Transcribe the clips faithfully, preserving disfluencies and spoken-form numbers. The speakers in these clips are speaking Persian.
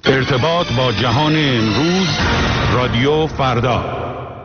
ارتباط با جهان امروز، رادیو فردا.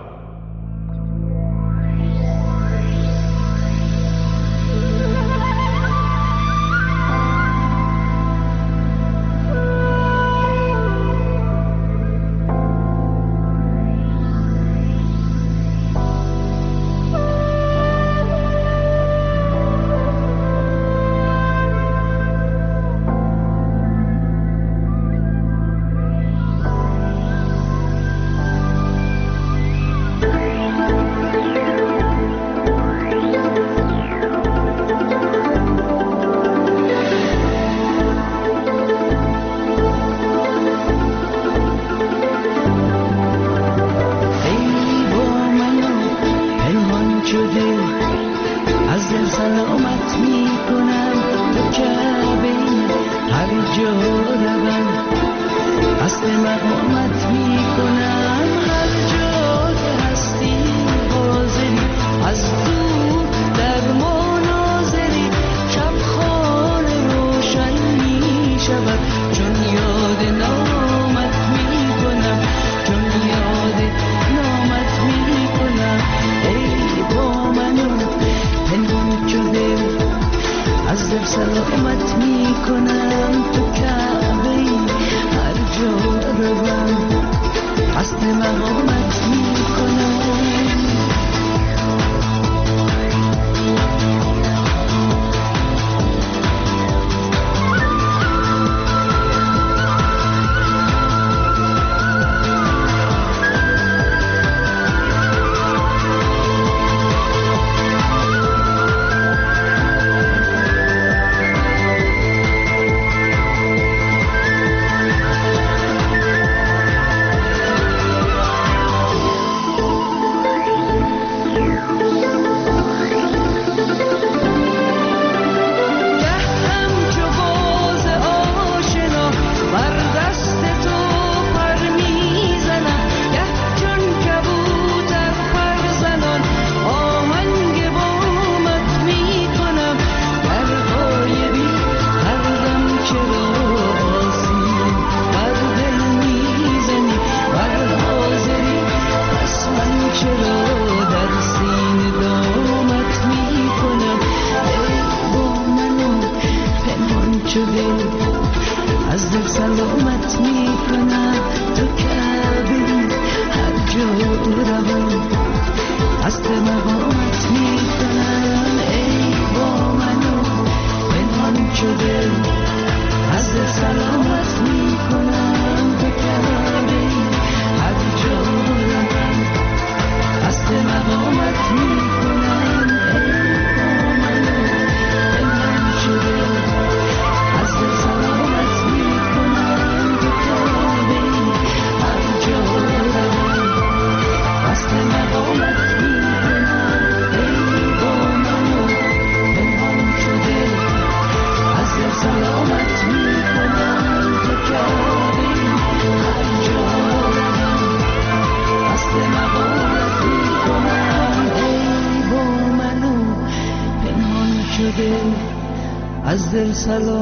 از دل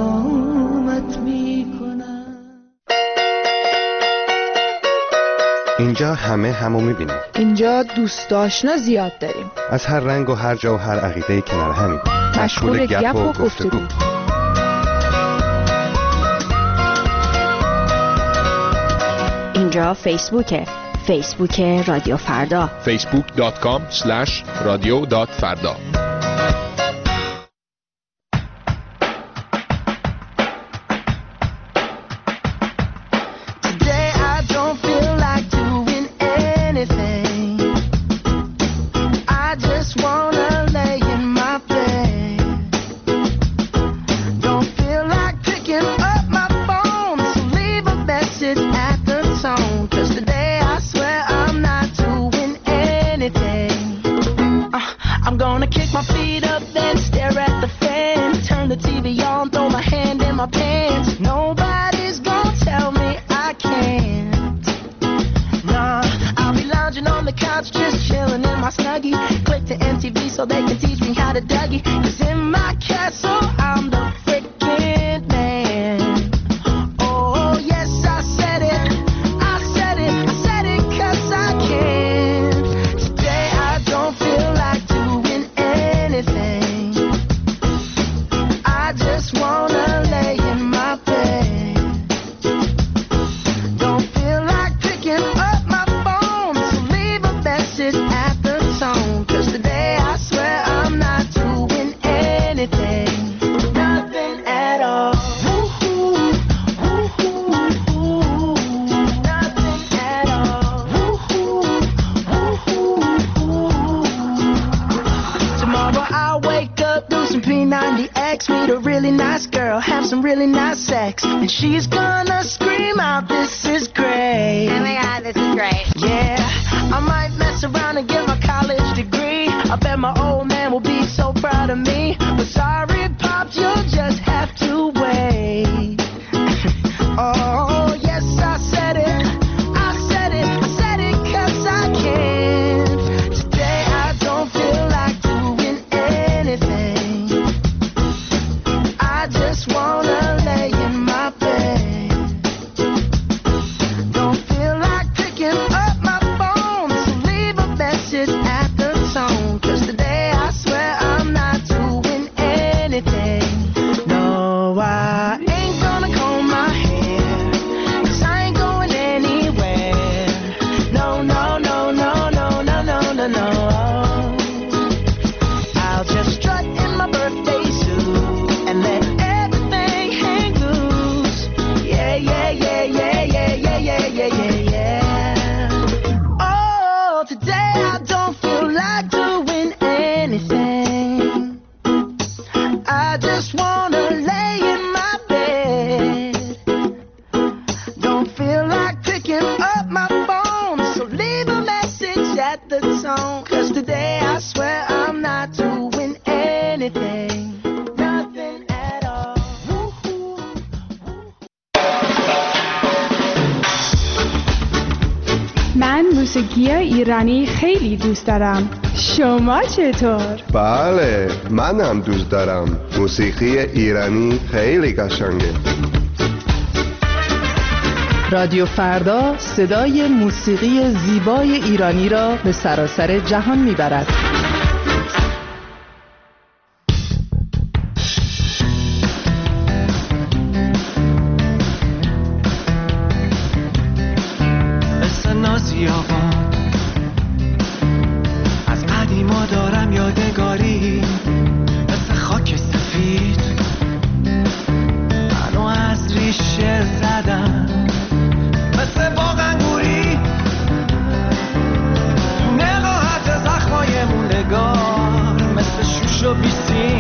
سلامت میکنم. اینجا همه همو میبینیم. اینجا دوست آشنا زیاد داریم. از هر رنگ و هر جا و هر عقیده‌ای کنار همیم. مشغول گپ و گفتگو. اینجا فیسبوکه. فیسبوک رادیو فردا. فیسبوک دات کام اسلش رادیو دات فردا. Kick my really not sex. And she's gonna scream out, this is great. Oh my God, this is great. Yeah, I might mess around and get my college degree. I bet my old man will be so proud of me. But sorry, Pops, you'll just have to wait. Oh, yes, I said it. I said it. I said it 'cause I can't. Today I don't feel like doing anything. I just wanna lay in my bed. Don't feel like picking up my phone, so leave a message at the tone. 'Cause today I swear I'm not doing anything. No, I ain't gonna comb my hair, 'cause I ain't going anywhere. No, no, no, no, no, no, no, no, no. I'll just strut in my birthday suit and let everything hang loose. Yeah, yeah, yeah, yeah, yeah, yeah, yeah, yeah, yeah, yeah. Oh, today I don't feel like doing anything. I just wanna lay in my bed. Don't feel like picking up my phone, so leave a message at the tone. 'Cause today I swear I'm not doing anything. Nothing at all. Woo-hoo. من موسیقی ایرانی خیلی دوست دارم. شما چطور؟ بله، منم دوست دارم. موسیقی ایرانی خیلی قشنگه. رادیو فردا صدای موسیقی زیبای ایرانی را به سراسر جهان میبرد. مثل نازی آقا از قدیما دارم یادگاری، مثل خاک سفید منو از ریشه زدم، مثل باغ انگوری تو نقاهت زخمای موندگار، مثل شوش و بیسی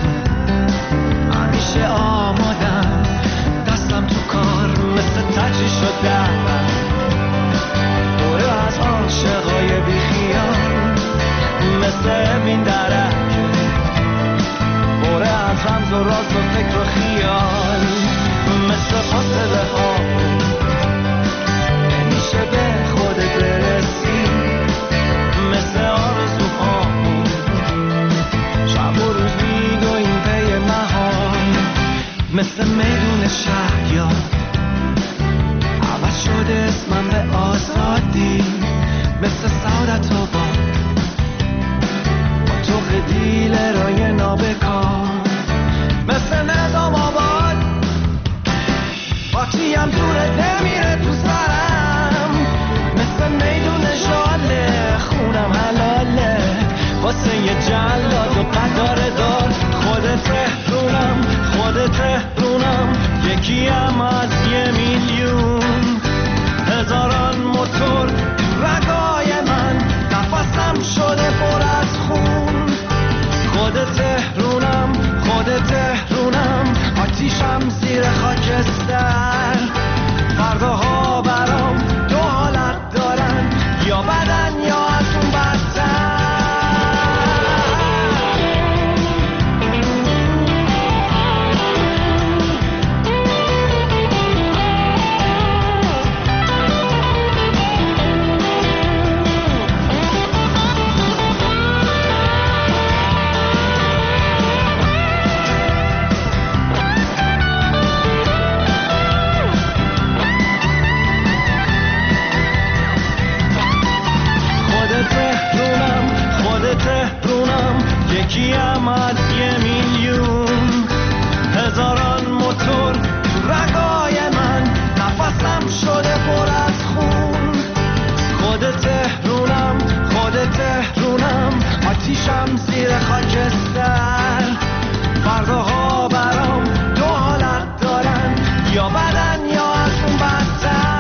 همیشه آمادم، دستم تو کار مثل تجری شدم، دوره از عاشقای بیخیال، مثل این درک دوره از رمز و راز و فکر و خیال، مثل فاصله ها نمیشه به خودت برسی، مثل آرزوها شب و روز میدویم پی مهار، مثل میدون شهر یا عوض شده اسمم به آزادی، مثل سعادت آباد با تو خدیل رای نابکار، مثل نظام آباد باتیم دوره نمیره تو سرم، مثل میدون شاله خونم حلاله واسه یه جلاد و قدار دار، خودت تهرونم خودت تهرونم یکیم از یه میلیون، هزاران موتور رگای من نفسم شده پر از خون، خودت تهرونم خودت تهرونم آتیشم زیر خاکستر، فرداها برام دو حالت دارن، یا بدن یا از اون بدتر. تهرونم یکیم از یه میلیون، هزاران موتور رگای من نفسم شده پر از خون، خود تهرونم خود تهرونم آتیشم زیر خاکستر، فرداها برام دو حالت دارن، یا بدن یا از اون بدتر.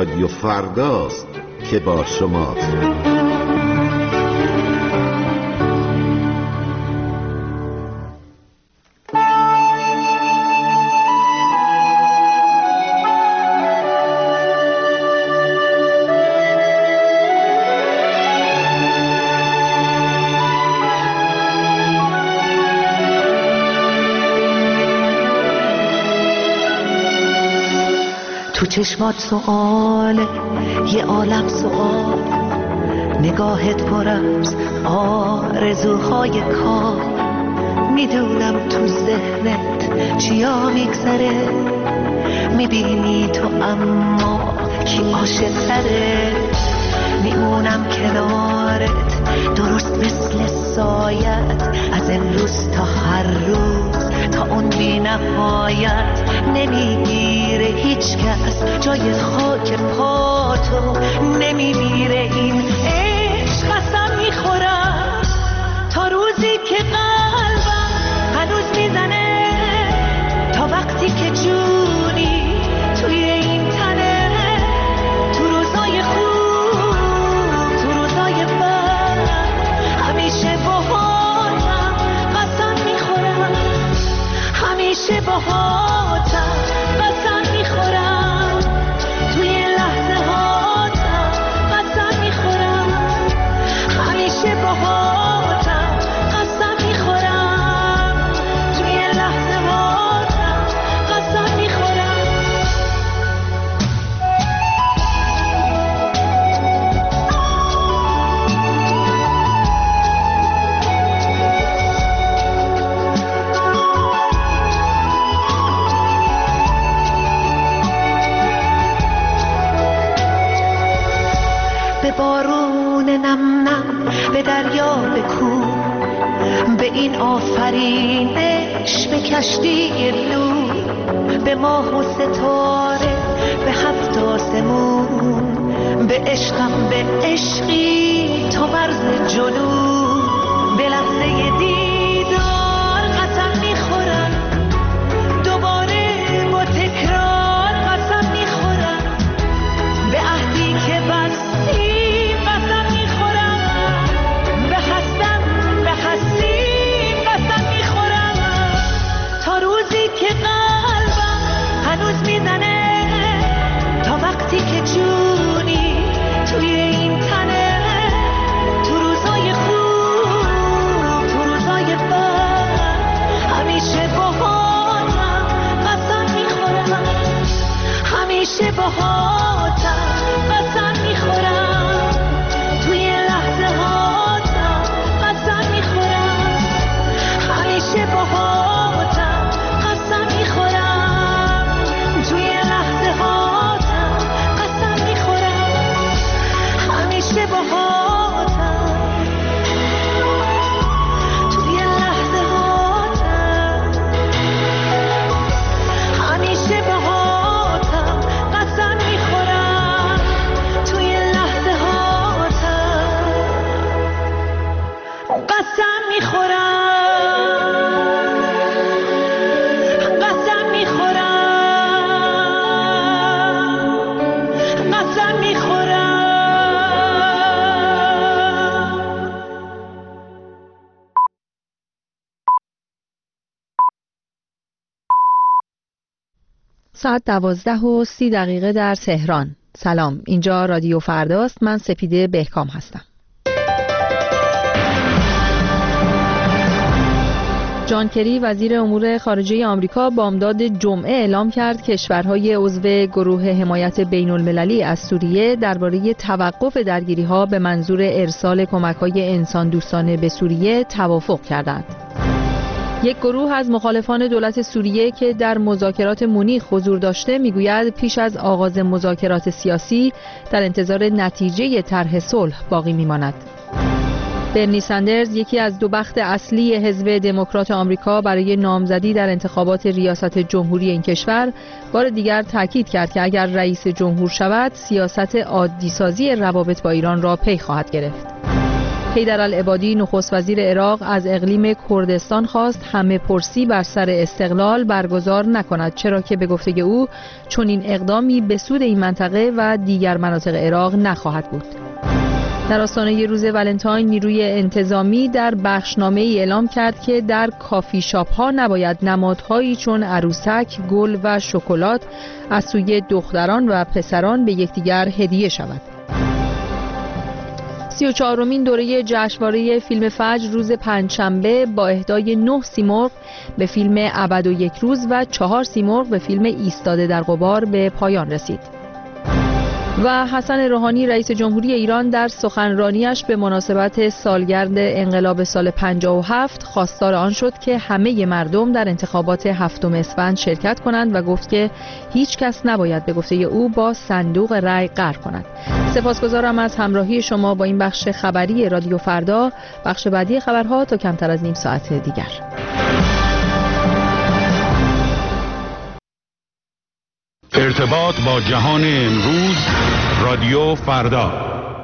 رادیو فرداست که با شماست. تو چشمات سؤاله، یه عالم سؤال، نگاهت پر از آرزوهای کار. میدونم تو ذهنت چیا میگذره، میبینی تو اما کی عاشق تره. میمونم کنارت درست مثل سایت، از امروز تا هر روز تا اون بی نهایت. نمیگیره هیچ کس جای خاک پاتو، نمیمیره این عشق. قسم میخورم تا روزی که قلبم هنوز میزنه، تا وقتی که جونی توی این تنه. تو روزای خوب، تو روزای بد، همیشه باهاتم. قسم میخورم همیشه باهاتم. قسم میخورم توی لحظه هاتم. قسم میخورم همیشه باهاتم. قسم میخورم توی لحظه هاتم. قسم میخورم. به بارون نم نم، به دریا، به کوه، به این آفرینش، به کشتی نور، به ماه و ستاره، به هفت آسمون، به عشقم، به عشقی تا مرز جنون. به لحظه دیدار قسم میخورم، دوباره با تکرار قسم میخورم. به عهدی که بستی قسم میخورم، به هستم به هستی قسم میخورم. تا روزی که قلبم هنوز میزنه، تا وقتی که جونی توی این تنه. تو روزای خوب، تو روزای بد، همیشه باهاتم. قسم میخورم همیشه باهاتم. قسم میخورم توی لحظه هاتم. قسم میخورم همیشه باهاتم. قسم میخورم توی لحظه هاتم. قسم میخورم همیشه باهاتم. توی لحظه هاتم همیشه باهاتم. قسم میخورم توی لحظه هاتم. قسم میخورم قسم میخورم قسم میخورم. ساعت دوازده و سی دقیقه در تهران. سلام، اینجا رادیو فرداست. من سپیده بهکام هستم. جان کری وزیر امور خارجه آمریکا بامداد جمعه اعلام کرد کشورهای عضو گروه حمایت بین المللی از سوریه درباره توقف درگیری‌ها به منظور ارسال کمک‌های انسان دوستانه به سوریه توافق کردند. یک گروه از مخالفان دولت سوریه که در مذاکرات مونیخ حضور داشته میگوید پیش از آغاز مذاکرات سیاسی در انتظار نتیجه طرح صلح باقی میماند. برنی سندرز، یکی از دو بخت اصلی حزب دموکرات آمریکا برای نامزدی در انتخابات ریاست جمهوری این کشور، بار دیگر تاکید کرد که اگر رئیس جمهور شود سیاست عادی سازی روابط با ایران را پی خواهد گرفت. حیدرالعبادی نخست وزیر عراق از اقلیم کردستان خواست همه پرسی بر سر استقلال برگزار نکند، چرا که به گفته او چنین اقدامی به سود این منطقه و دیگر مناطق عراق نخواهد بود. در آستانه روز ولنتاین نیروی انتظامی در بخشنامه‌ای اعلام کرد که در کافی شاپ ها نباید نمادهایی چون عروسک، گل و شکلات از سوی دختران و پسران به یکدیگر هدیه شود. سی و چهارمین دوره جشنواره فیلم فجر روز پنجشنبه با اهدای نه سیمرغ به فیلم ابد و یک روز و چهار سیمرغ به فیلم ایستاده در غبار به پایان رسید. و حسن روحانی رئیس جمهوری ایران در سخنرانیش به مناسبت سالگرد انقلاب سال پنجاه و هفت خواستار آن شد که همه مردم در انتخابات هفتم اسفند شرکت کنند و گفت که هیچ کس نباید به گفته او با صندوق رأی قهر کند. سپاسگزارم از همراهی شما با این بخش خبری رادیو فردا. بخش بعدی خبرها تا کمتر از نیم ساعت دیگر. ارتباط با جهان امروز، رادیو فردا.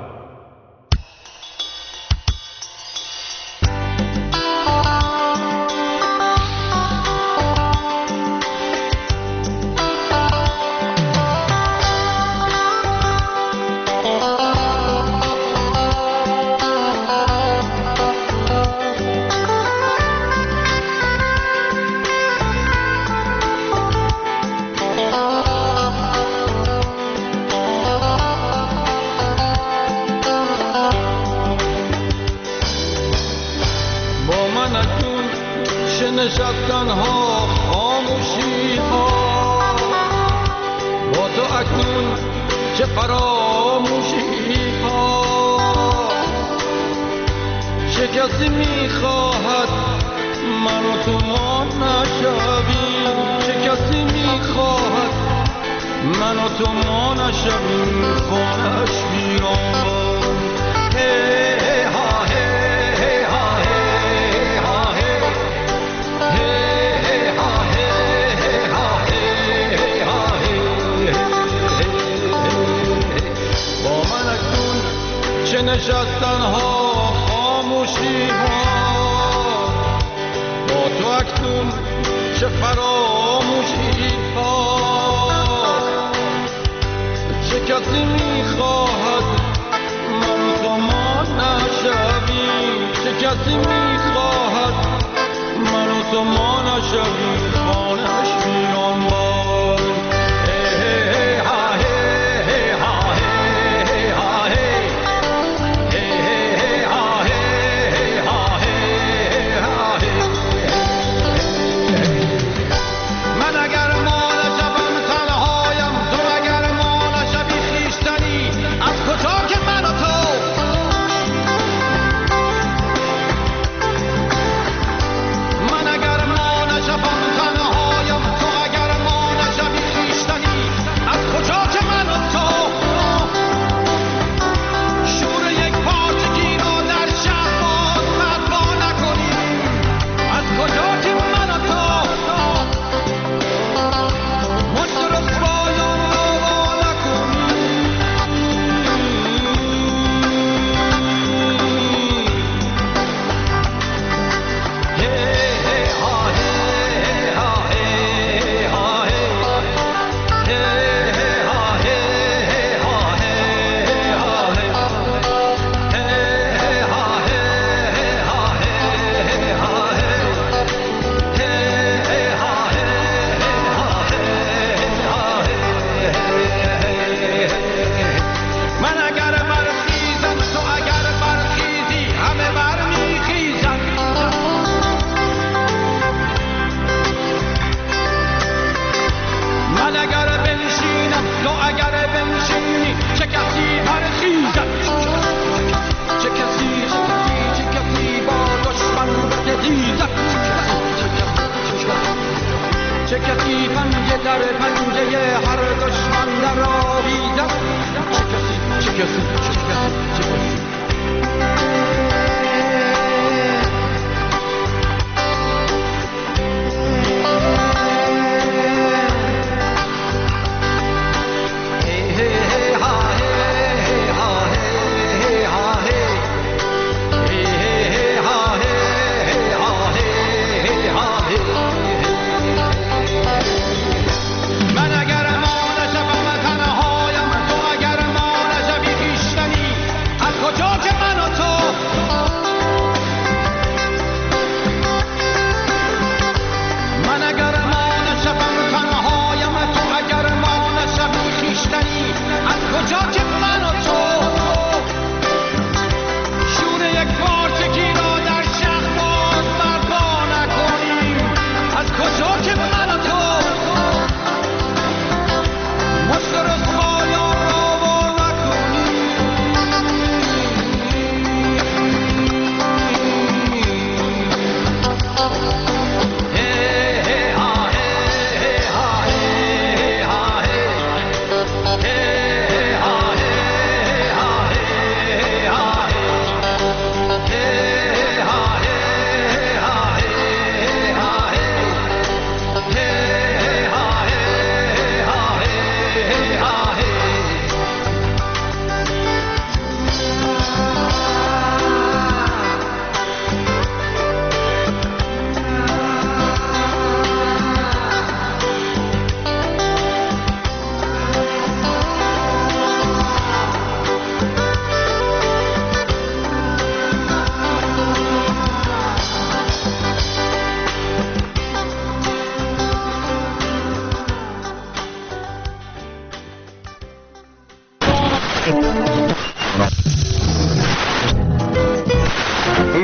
نشستن ها خاموشی ها با تو اکنون چه فراموشی ها چه کسی میخواهد من و تو ما نشویم چه کسی میخواهد من و تو ما نشویم خانش بیرون هی ها هی ها نشستن ها خاموشی ها با تو اکنون چه فراموشی ها چه کسی میخواهد من تو ما نشویم چه کسی میخواهد من تو ما نشویم خانش بیرون بار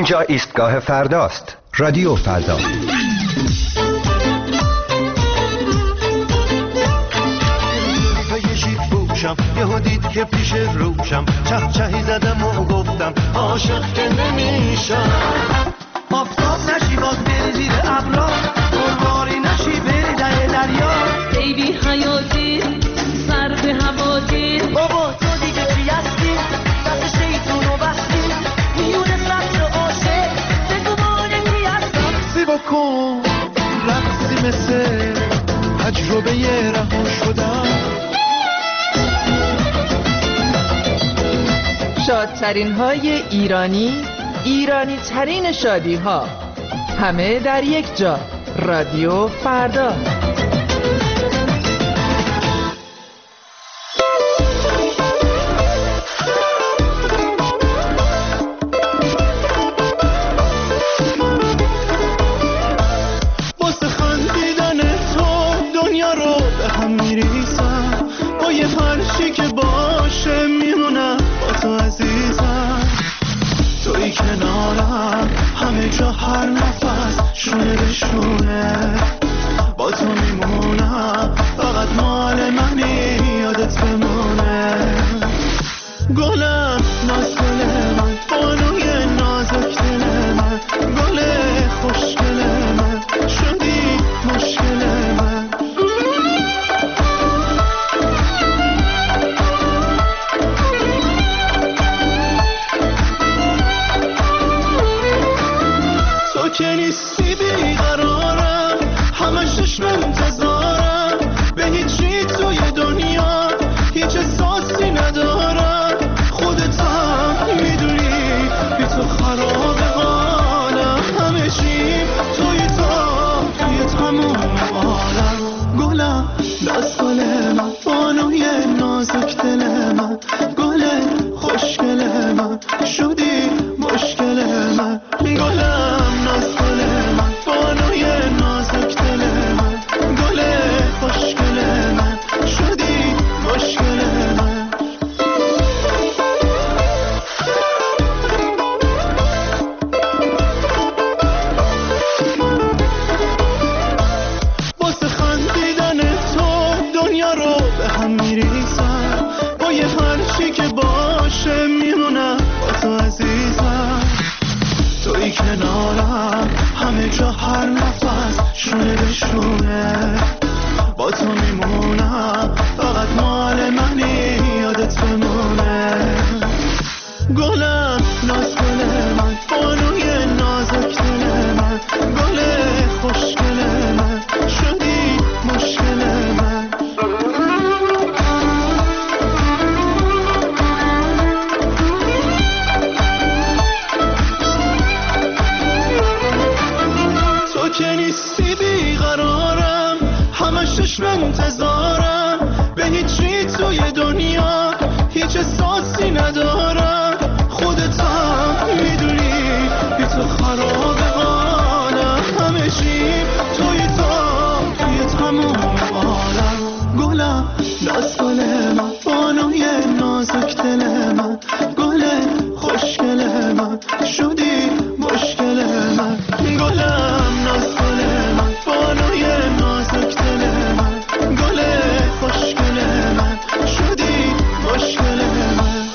اینجا ایستگاه فرداست. رادیو فردا. یهو دید که پیش روشم چه چهی زدم و گفتم عاشق که نمیشم. آفتاب نشی باز بری زیر ابرا، گلواری نشی بری ده دریا. ای بی حیاتی سر به هواتی، بابا تو دیگه چی هستی؟ دست شیطون و بستی میونه سطر عاشق بگو مانه کی هستم. سی بکن رقصی مثل تجربه یه رها شدم. شادترین های ایرانی، ایرانی ترین شادی ها، همه در یک جا. رادیو فردا. واسه خندیدن تو دنیا رو به هم میریسم، با یه هرچی که باشه میمونم با تو عزیزم. توی کنارم همه جا هر نفس شونه به شونه، با تو میمونم فقط مال منی یادت بمونه. گلم ناز گل من، بانوی نازک دل من، گل خوشگل من، شدی مشکل من. تو که نیستی بیقرارم، همش عشق انتظارم، به هیچی توی دنیا هیچ احساسی ندارم. خودت هم میدونی بی تو خراب حالم، همه چی توی تو توی تموم عالم. گلم دست گل من، بانوی نازک دل من، گل خوشگل من، شدی مشکل من. گلم ناز گل من، بانوی نازک دل من، گل خوشگل من، شدی مشکل من. واسه خندیدن تو دنیا رو به هم میریسم، با یه هرچی که باشه میمونم با تو عزیزم. توی کنارم همه جا هر نفس شونه به شونه، با تو میمونم فقط مال منی یادت بمونه. گلم ناز گل من، بانوی نازک دل من، گل خوشگل من، شدی مشکل من. تو که نیستی بیقرارم، همش عشق انتظارم، به هیچی توی دنیا هیچ احساسی ندارم. خودت هم میدونی بی تو خراب حالم، همه چی توی تو توی تموم عالم. گلم دست گل من، بانوی نازک دل من، گل خوشگل من، شدی مشکل من. گلم ناز گل من، بانوی نازک دل من، گل خوشگل من، شدی مشکل من.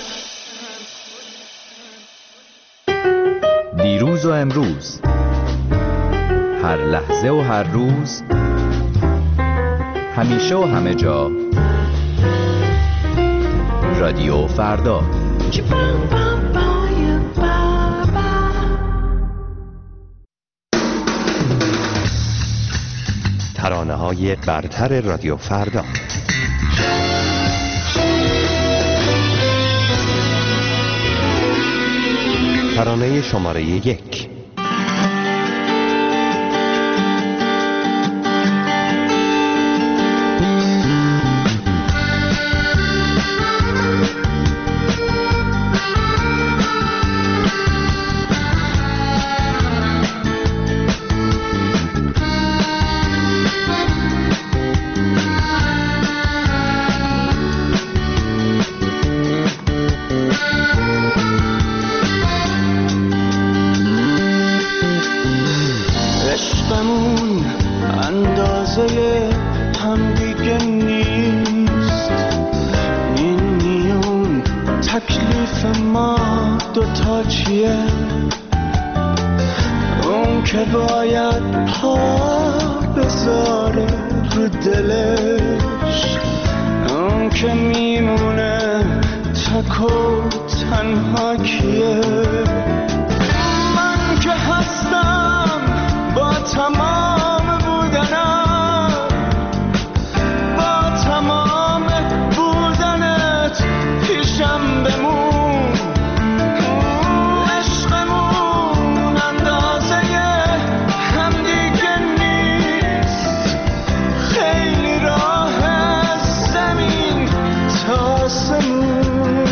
دیروز و امروز، هر لحظه و هر روز، همیشه و همه جا. رادیو فردا. ترانه‌های برتر رادیو فردا. ترانه شماره یک. تکلیف ما دوتا چیه؟ اون که باید پا بذاره رو دلش، اون که میمونه تک و تنها کیه؟ من که هستم با تمام بودنم، با تمام بودنت پیشم بمون. عشقمون اندازه هم دیگه نیست، خیلی راه از زمین تا آسمون.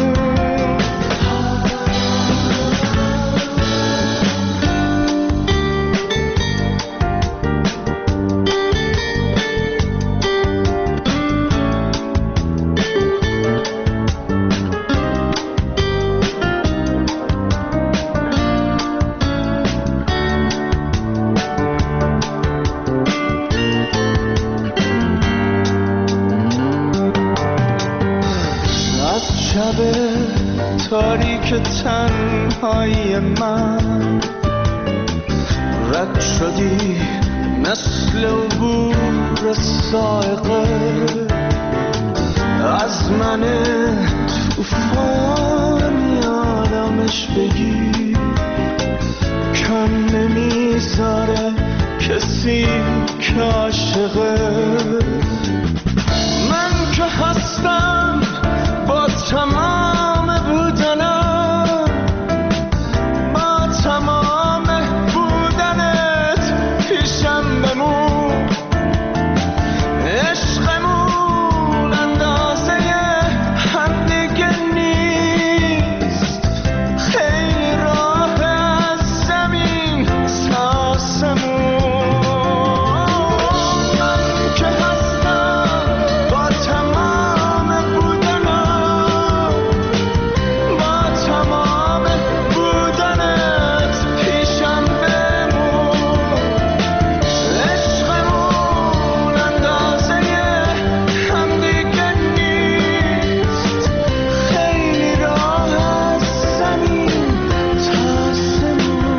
تاریک تنهایی من رد شدی مثل عبور سائقه از من توفانی آدمش بگی، کم نمیذاره کسی که عاشقه. من که هستم با تمام بودنم، با تمام بودنت پیشم بمون. عشقمون اندازه هم دیگه نیست، خیلی راه از زمین تا آسمون. من که هستم با تمام بودنم، با تمام بودنت پیشم بمون. عشقمون اندازه هم دیگه نیست، خیلی راه از زمین تا آسمون.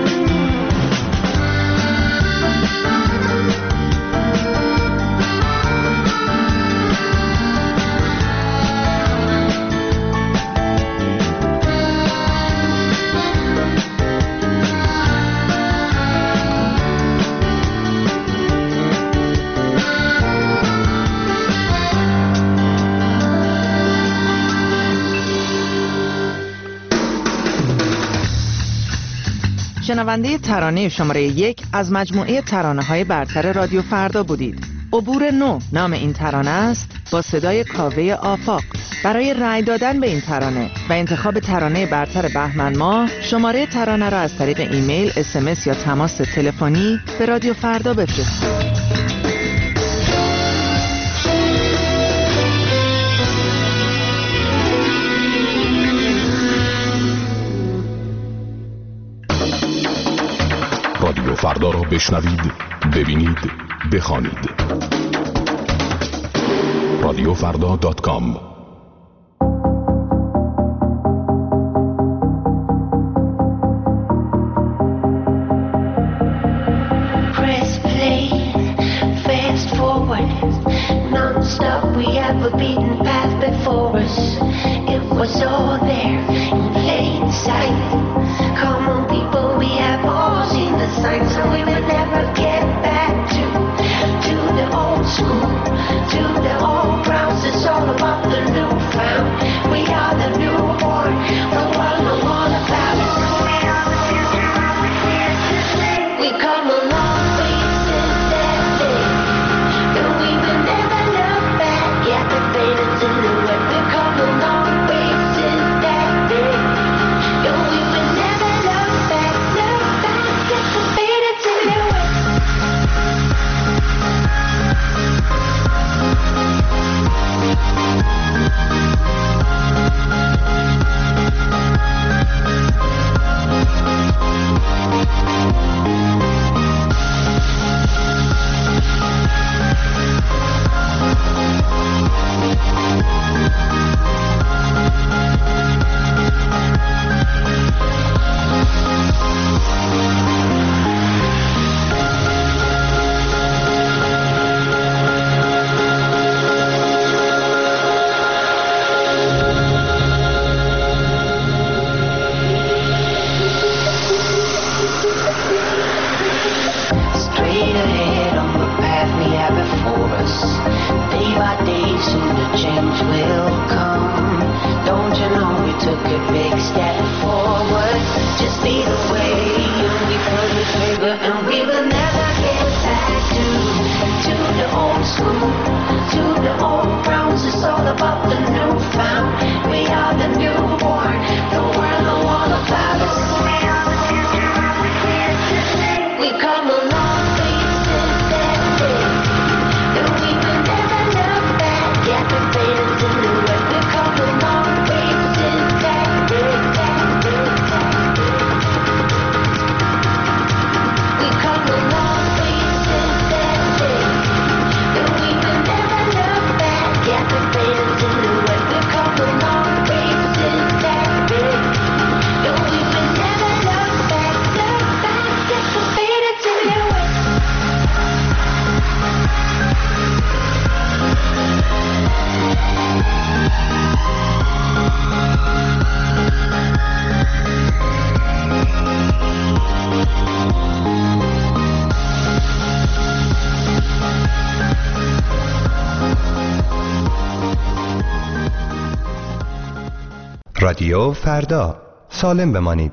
شنونده ترانه شماره یک از مجموعه ترانه‌های برتر رادیو فردا بودید. عبور نو نام این ترانه است، با صدای کاوه آفاق. برای رأی دادن به این ترانه و انتخاب ترانه برتر بهمن ماه، شماره ترانه را از طریق ایمیل، اس ام اس یا تماس تلفنی به رادیو فردا بفرستید. رادیو فردا را بشنوید، ببینید، بخوانید. رادیو فردا دات کام. We've been رادیو فردا، سالم بمانید.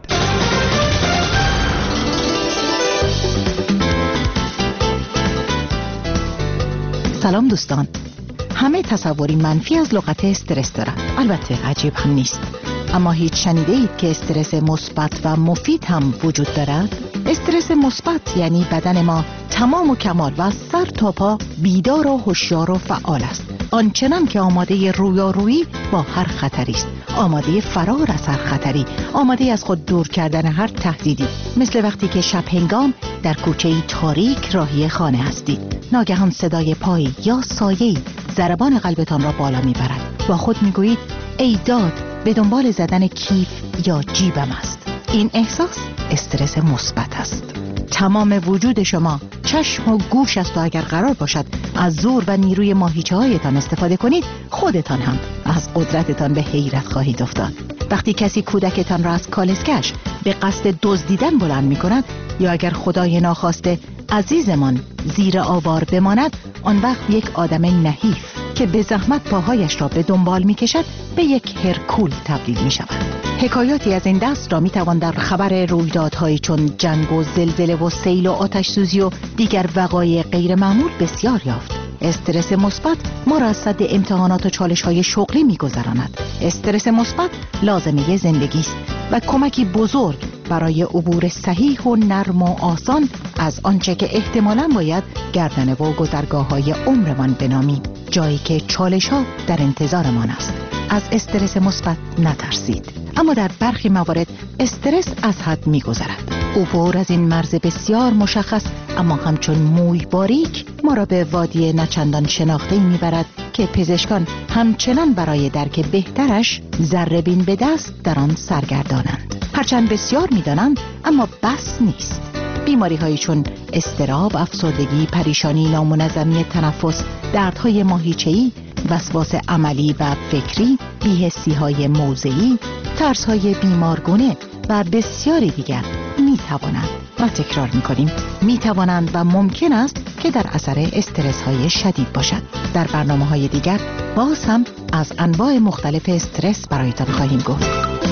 سلام دوستان. همه تصوری منفی از لغت استرس دارند. البته عجیب هم نیست. اما هیچ شنیده اید که استرس مثبت و مفید هم وجود دارد؟ استرس مثبت یعنی بدن ما تمام و کمال و از سر تا پا بیدار و هوشیار و فعال است، آنچنان که آماده رویارویی با هر خطری است، آماده فرار از هر خطری، آماده از خود دور کردن هر تهدیدی. مثل وقتی که شب هنگام در کوچه‌ای تاریک راهی خانه هستید، ناگهان صدای پایی یا سایه‌ای ضربان قلبتان را بالا میبرد. با خود میگویید ای داد، به دنبال زدن کیف یا جیبم است. این احساس استرس مثبت است. تمام وجود شما چشم و گوش است و اگر قرار باشد از زور و نیروی ماهیچه هایتان استفاده کنید، خودتان هم از قدرتتان به حیرت خواهید افتاد. وقتی کسی کودکتان را از کالسکش به قصد دزدیدن بلند می کند، یا اگر خدای ناخواسته عزیزمان زیر آوار بماند، آن وقت یک آدم نحیف که به زحمت پاهایش را به دنبال می کشد به یک هرکول تبدیل می شود. حکایاتی از این دست را می توان در خبر رویدادهایی چون جنگ و زلزله و سیل و آتش سوزی و دیگر وقایع غیر معمول بسیار یافت. استرس مثبت ما را از سد امتحانات و چالش های شغلی می گذراند. استرس مثبت لازمه زندگی است و کمکی بزرگ برای عبور صحیح و نرم و آسان از آنچه که احتمالاً باید گردنه و گذرگاه های عمرمان بنامیم، جایی که چالش ها در انتظارمان است. از استرس مثبت نترسید، اما در برخی موارد استرس از حد می‌گذرد. عبور از این مرز بسیار مشخص اما همچون موی باریک ما را به وادی نچندان شناخته‌ای می‌برد که پزشکان همچنان برای درک بهترش ذره‌بین به دست در آن سرگردانند. هرچند بسیار می‌دانند اما بس نیست. بیماری هایی چون اضطراب، افسردگی، پریشانی، نامنظمی تنفس، دردهای ماهیچه‌ای، وسواس عملی و فکری، بی‌حسی های موضعی، ترس های بیمارگونه و بسیاری دیگر می توانند و تکرار می کنیم می توانند و ممکن است که در اثر استرس های شدید باشد. در برنامه های دیگر باز هم از انواع مختلف استرس برایتان خواهیم گفت.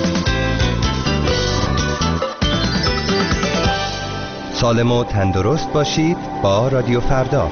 سالم و تندرست باشید با رادیو فردا.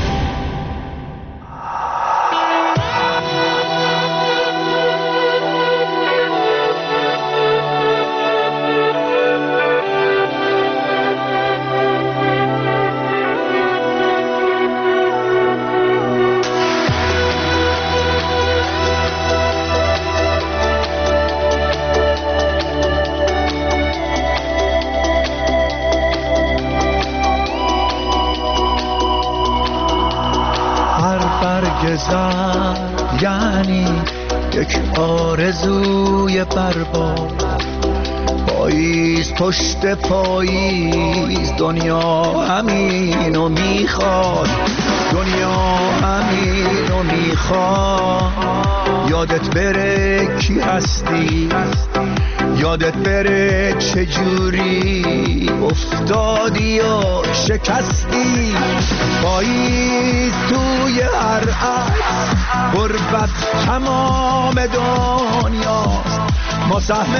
یعنی یک آرزوی برباد، پاییز پشت پاییز دنیا همینو میخواد، دنیا همینو میخواد. یادت بره کی هستی، یادت بره چجوری افتادی و شکستی. پاییز توی هر عکس، غربت تمام دنیاست. ما سهم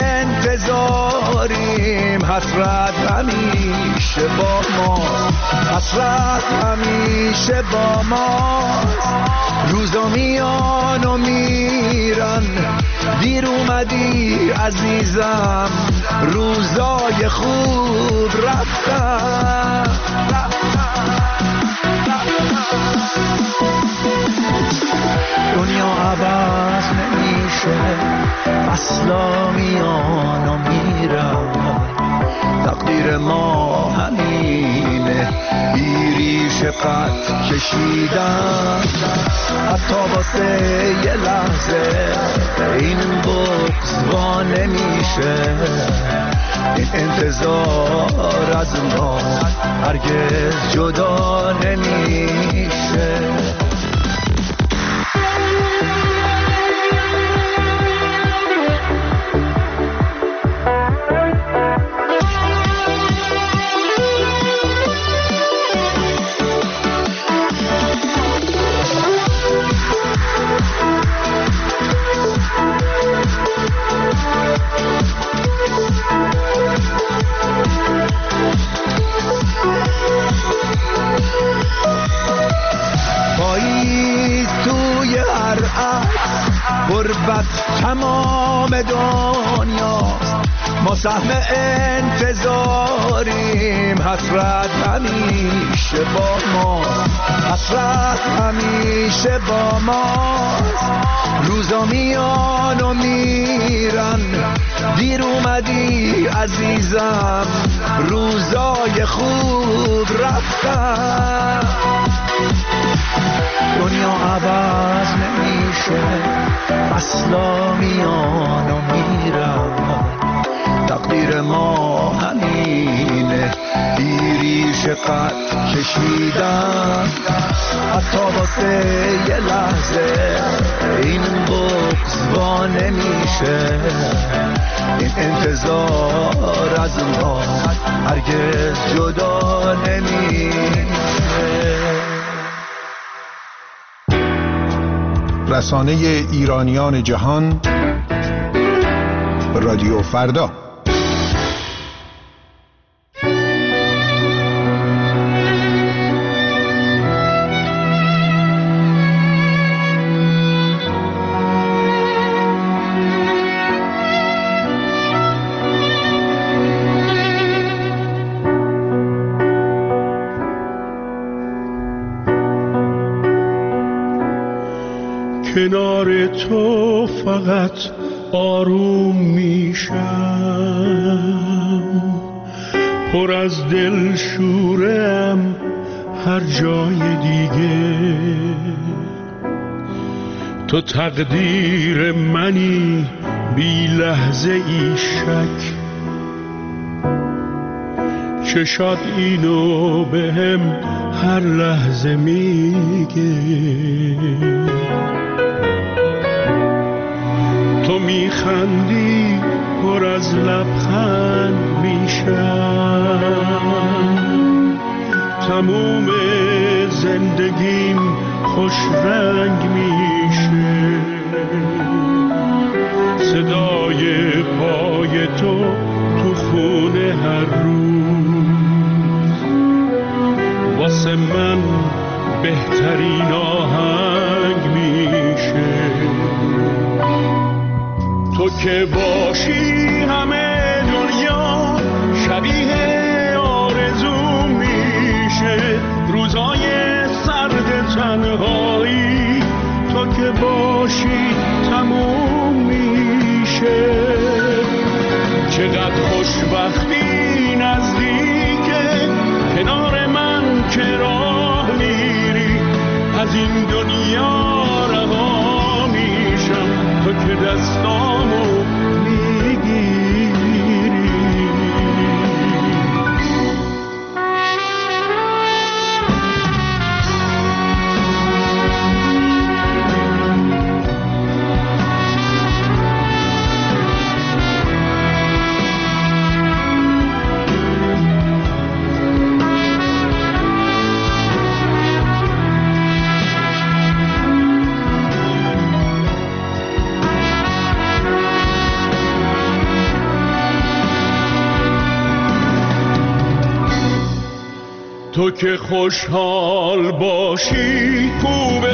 انتظاریم، حسرت همیشه با ما، حسرت همیشه با ما. روزا میان و میرن، دیر اومدی عزیزم، روزای خوب رفتن. دنیا عوض نمیشه، فصلا میان و میرن، تقدیر ما همینه، بیریش قد کشیدن. حتی واسه یه لحظه این بغض وا نمیشه، این انتظار از ما هرگز جدا نمیشه. غربت تمام دنیاست، ما سهم انتظاریم، حسرت همیشه با ماست، حسرت همیشه با ماست. روزا میان و میرن، دیر اومدی عزیزم، روزای خوب رفتن. دنیا عوض نمیشه، فصلا میان و میرن، تقدیر ما همینه، بیریش قد کشیدن. حتی واسه یه لحظه این بغض وا نمیشه، این انتظار از ما هرگز جدا نمیشه. رسانه ایرانیان جهان، رادیو فردا. کنار تو فقط آروم میشم، پر از دل شورم هر جای دیگه. تو تقدیر منی بی لحظه ای شک، چشات اینو بهم هر لحظه میگه. تو میخندی پر از لبخند میشم، تموم زندگیم خوش رنگ میشه. صدای پای تو تو خونه هر روز واسه من بهترین آهنگ میشه. تو که باشی همه دنیا شبیه آرزو میشه، روزای سرد تنهایی تو که باشی تموم میشه. چقدر خوشبختی نزدیکه کنار من که راه میری، از این دنیا رها میشم تو که دستامو میگیری. تو که خوشحال باشی خوب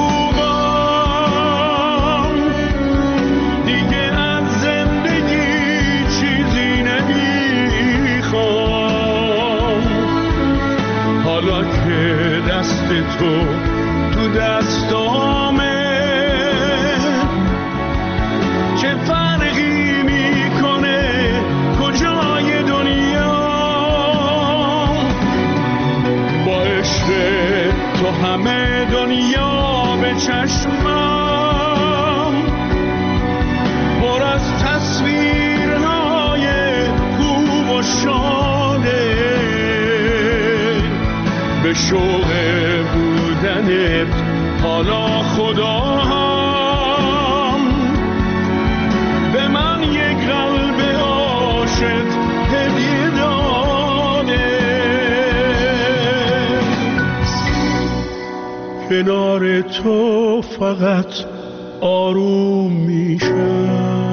خوبم، دیگه از زندگی چیزی نمیخوام. حالا که دست تو تو دستامه، چه فرقی میکنه کجای دنیا. تو همه دنیا به چشمم پر از تصویرهای خوب و شاده، به شوق بودنت حالا خدا هم به من یک قلب عاشق هدیه داده. کنار تو فقط آروم میشم.